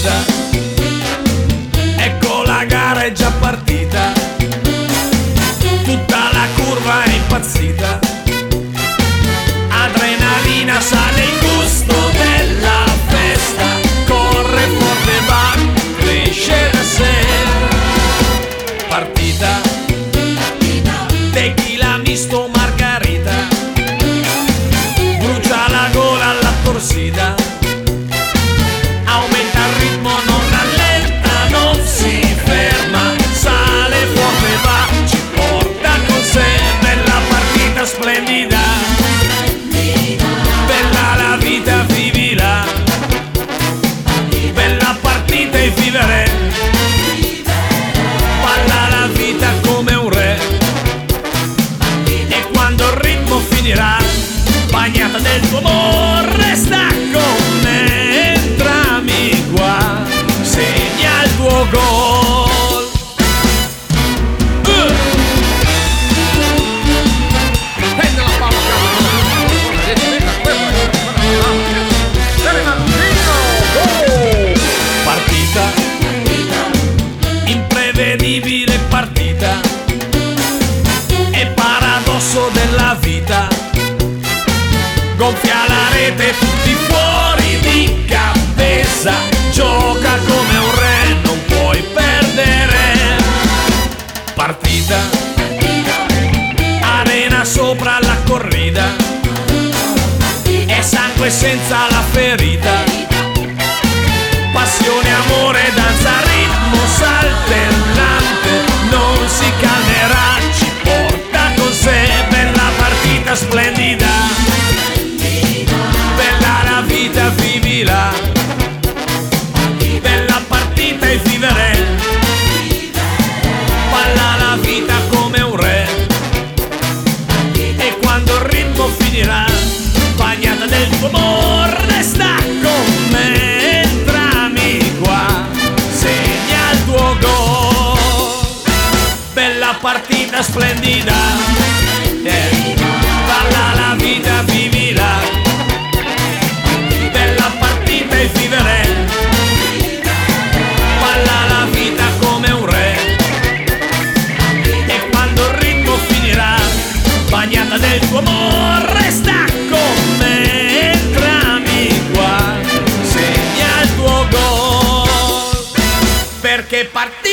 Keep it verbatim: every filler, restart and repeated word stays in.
partita, ecco la gara è già partita, tutta la curva è impazzita, adrenalina, sale il gusto della festa, corre forte, va, cresce da sé. Partita, tequila misto margarita, brucia la gola alla torsida, aumenta il ritmo, non rallenta, non si ferma, sale forte, va, ci porta con sé. Bella partita splendida, bella la vita, vivila, bella partita e vivere, balla la vita come un re, e quando il ritmo finirà, bagnata del tuo amore, resta con me, entrami qua, segna il tuo gol. uh. Prende la palla, Partita, imprevedibile partita, è paradosso della vita, gonfia la rete, tutti fuori di cabeza, gioca come un re, non puoi perdere. Partita, arena sopra la corrida, è sangue senza la ferita, passione, amore, danza, ritmo saltellante, non si calmerà, ci porta con sé. Bella partita splendida, bella la vita, vivila, bella partita e vivere, balla la vita come un re, e quando il ritmo finirà, bagnata del tuo amore, resta con me, entrami qua, segna il tuo gol. Bella partita splendida, eh, balla la vita, vivila, bella partita e vivere, balla la vita come un re, e quando il ritmo finirà, bagnata del tuo amore, resta con me, entrami qua, segna il tuo gol, perché partita